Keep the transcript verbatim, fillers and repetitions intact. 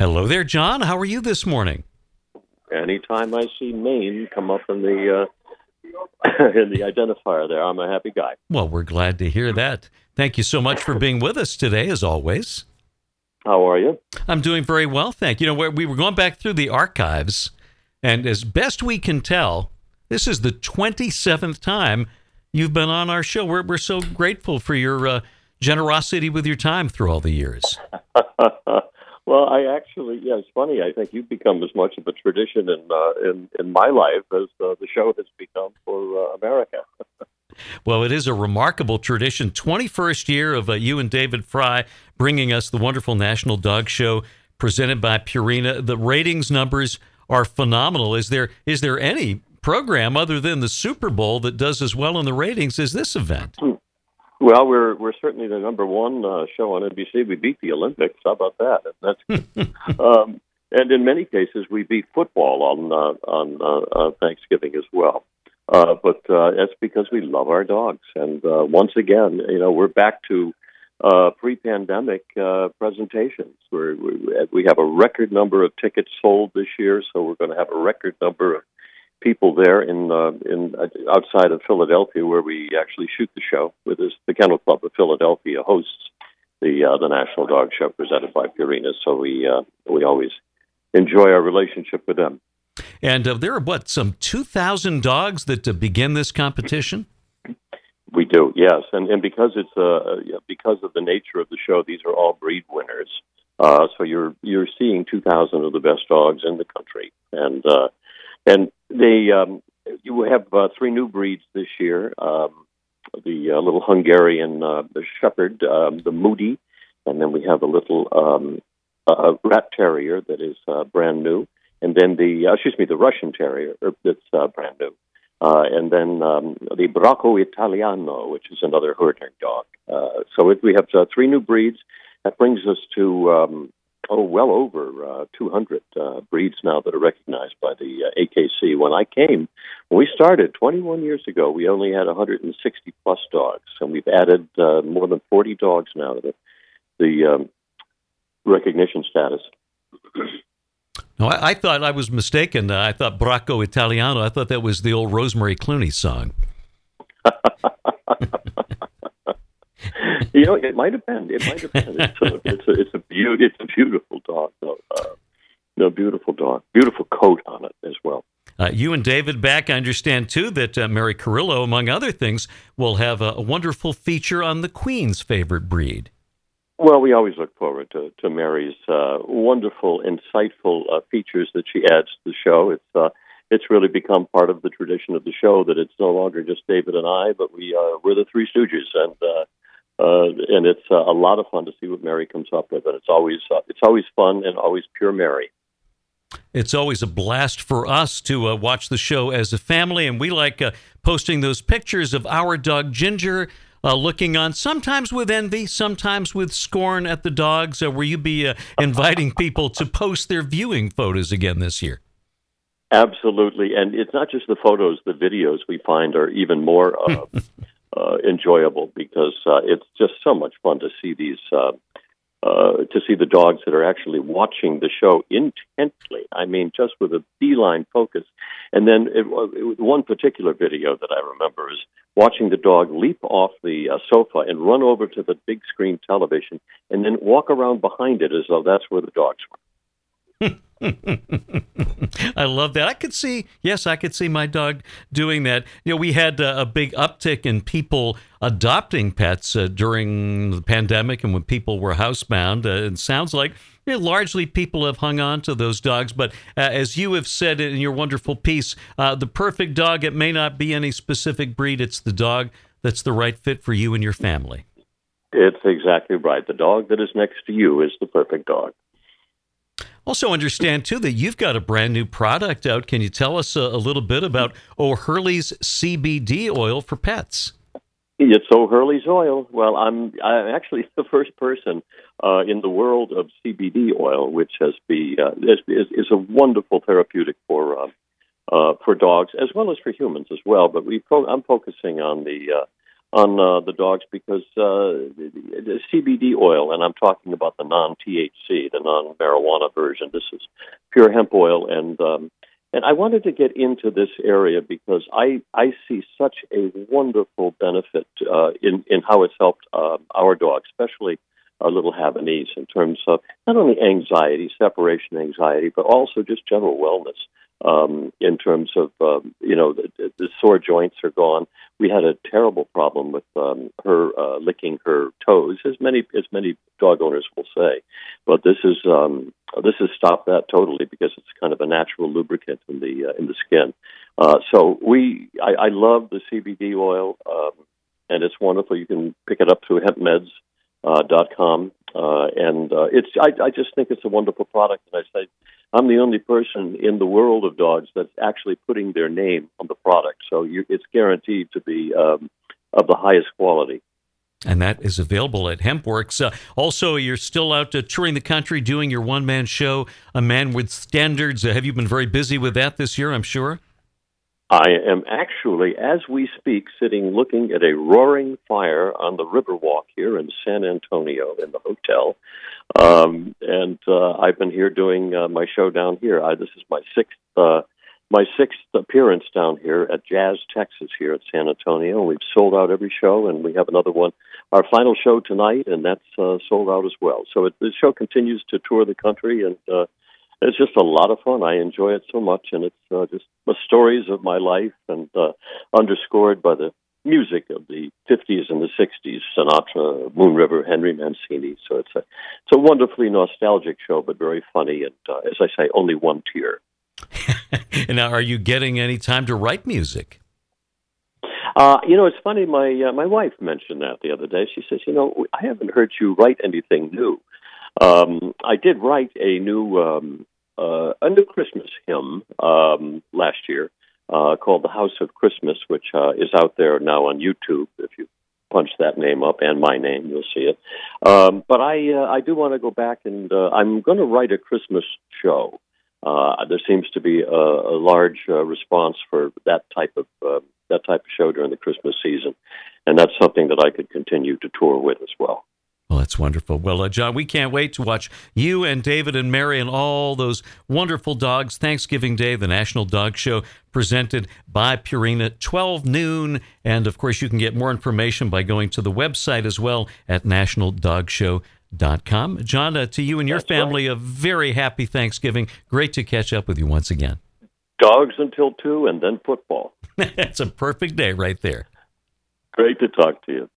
Hello there, John. How are you this morning? Anytime I see Maine come up in the uh, in the identifier there, I'm a happy guy. Well, we're glad to hear that. Thank you so much for being with us today, as always. How are you? I'm doing very well, thank you. You know, we were going back through the archives, and as best we can tell, this is the twenty-seventh time you've been on our show. We're we're so grateful for your uh, generosity with your time through all the years. Well, I actually, yeah, it's funny. I think you've become as much of a tradition in uh, in, in my life as uh, the show has become for uh, America. Well, it is a remarkable tradition. twenty-first year of uh, you and David Fry bringing us the wonderful National Dog Show presented by Purina. The ratings numbers are phenomenal. Is there is there any program other than the Super Bowl that does as well in the ratings as this event? Well, we're we're certainly the number one uh, show on N B C. We beat the Olympics. How about that? That's um, and in many cases we beat football on uh, on uh, uh, Thanksgiving as well. Uh, but uh, that's because we love our dogs. And uh, once again, you know, we're back to uh, pre-pandemic uh, presentations. We're, we we have a record number of tickets sold this year, so we're going to have a record number of people there in uh, in uh, outside of Philadelphia, where we actually shoot the show. With this, the Kennel Club of Philadelphia hosts the uh, the National Dog Show presented by Purina. So we uh, we always enjoy our relationship with them. And uh, there are, what, some two thousand dogs that uh, begin this competition? We do, yes. And and because it's uh, because of the nature of the show, these are all breed winners. Uh, so you're you're seeing two thousand of the best dogs in the country. And uh, and they um, you have uh, three new breeds this year. Um, the uh, little Hungarian uh, the Shepherd, um, the Moody, and then we have a little um, uh, Rat Terrier that is uh, brand new. And then the, uh, excuse me, the Russian Terrier that's uh, brand new. Uh, and then um, the Bracco Italiano, which is another herding dog. Uh, so it, we have uh, three new breeds. That brings us to, um, oh, well over uh, two hundred uh, breeds now that are recognized by the uh, A K C. When I came, when we started twenty-one years ago, we only had one hundred sixty plus dogs. And we've added uh, more than forty dogs now to the, the um, recognition status. No, I, I thought I was mistaken. Uh, I thought Bracco Italiano. I thought that was the old Rosemary Clooney song. You know, it might have been. It might have been. It's a, it's a, it's a, be- it's a beautiful dog. No, uh, no, beautiful dog. Beautiful coat on it as well. Uh, you and David back, I understand, too, that uh, Mary Carrillo, among other things, will have a, a wonderful feature on the Queen's favorite breed. Well, we always look forward to, to Mary's uh, wonderful, insightful uh, features that she adds to the show. It's uh, it's really become part of the tradition of the show that it's no longer just David and I, but we uh, we're the Three Stooges, and uh, uh, and it's uh, a lot of fun to see what Mary comes up with, and it's always uh, it's always fun and always pure Mary. It's always a blast for us to uh, watch the show as a family, and we like uh, posting those pictures of our dog Ginger. Uh, looking on, sometimes with envy, sometimes with scorn at the dogs. Uh, will you be uh, inviting people to post their viewing photos again this year? Absolutely. And it's not just the photos, the videos we find are even more uh, uh, enjoyable because uh, it's just so much fun to see these, uh, uh, to see the dogs that are actually watching the show intently. I mean, just with a beeline focus. And then it, it, one particular video that I remember is watching the dog leap off the uh, sofa and run over to the big screen television and then walk around behind it as though that's where the dogs were. I love that. I could see, yes, I could see my dog doing that. You know, we had uh, a big uptick in people adopting pets uh, during the pandemic and when people were housebound. Uh, it sounds like you know, largely people have hung on to those dogs. But uh, as you have said in your wonderful piece, uh, the perfect dog, it may not be any specific breed. It's the dog that's the right fit for you and your family. It's exactly right. The dog that is next to you is the perfect dog. Also understand, too, that you've got a brand new product out. Can you tell us a, a little bit about O'Hurley's C B D oil for pets? It's O'Hurley's oil. Well, I'm I'm actually the first person uh, in the world of C B D oil, which has be uh, is, is is a wonderful therapeutic for uh, uh, for dogs as well as for humans as well. But we fo- I'm focusing on the uh, on uh, the dogs because uh, the C B D oil, and I'm talking about the non-T H C, the non-marijuana version. This is pure hemp oil, and um, and I wanted to get into this area because I I see such a wonderful benefit uh, in in how it's helped uh, our dogs, especially our little Havanese, in terms of not only anxiety, separation anxiety, but also just general wellness. Um, in terms of, um, you know, the, the sore joints are gone. We had a terrible problem with um, her uh, licking her toes, as many as many dog owners will say. But this is um, this has stopped that totally because it's kind of a natural lubricant in the uh, in the skin. Uh, so we, I, I love the C B D oil, um, and it's wonderful. You can pick it up through hemp meds dot com, uh, and uh, it's. I, I just think it's a wonderful product, and I say. I'm the only person in the world of dogs that's actually putting their name on the product. So you, it's guaranteed to be um, of the highest quality. And that is available at HempWorks. Uh, also, you're still out uh, touring the country doing your one-man show, A Man with Standards. Uh, have you been very busy with that this year, I'm sure? I am actually, as we speak, sitting looking at a roaring fire on the Riverwalk here in San Antonio in the hotel. Um, and uh, I've been here doing uh, my show down here. I, this is my sixth uh, my sixth appearance down here at Jazz Texas here at San Antonio. We've sold out every show, and we have another one, our final show tonight, and that's uh, sold out as well. So it, the show continues to tour the country, and uh, it's just a lot of fun. I enjoy it so much, and it's uh, just the stories of my life, and uh, underscored by the music of the fifties and the sixties, Sinatra, Moon River, Henry Mancini. So it's a it's a wonderfully nostalgic show, but very funny, and uh, as I say, only one tier. And now, are you getting any time to write music? Uh, you know, it's funny. My uh, my wife mentioned that the other day. She says, "You know, I haven't heard you write anything new." Um, I did write a new um, uh, a new Christmas hymn um, last year uh, called "The House of Christmas," which uh, is out there now on YouTube. If you punch that name up and my name, you'll see it. Um, but I uh, I do want to go back, and uh, I'm going to write a Christmas show. Uh, there seems to be a, a large uh, response for that type of uh, that type of show during the Christmas season, and that's something that I could continue to tour with as well. Well, that's wonderful. Well, uh, John, we can't wait to watch you and David and Mary and all those wonderful dogs. Thanksgiving Day, the National Dog Show, presented by Purina, twelve noon. And, of course, you can get more information by going to the website as well at national dog show dot com. John, uh, to you and your That's family, right. A very happy Thanksgiving. Great to catch up with you once again. Dogs until two, and then football. That's a perfect day right there. Great to talk to you.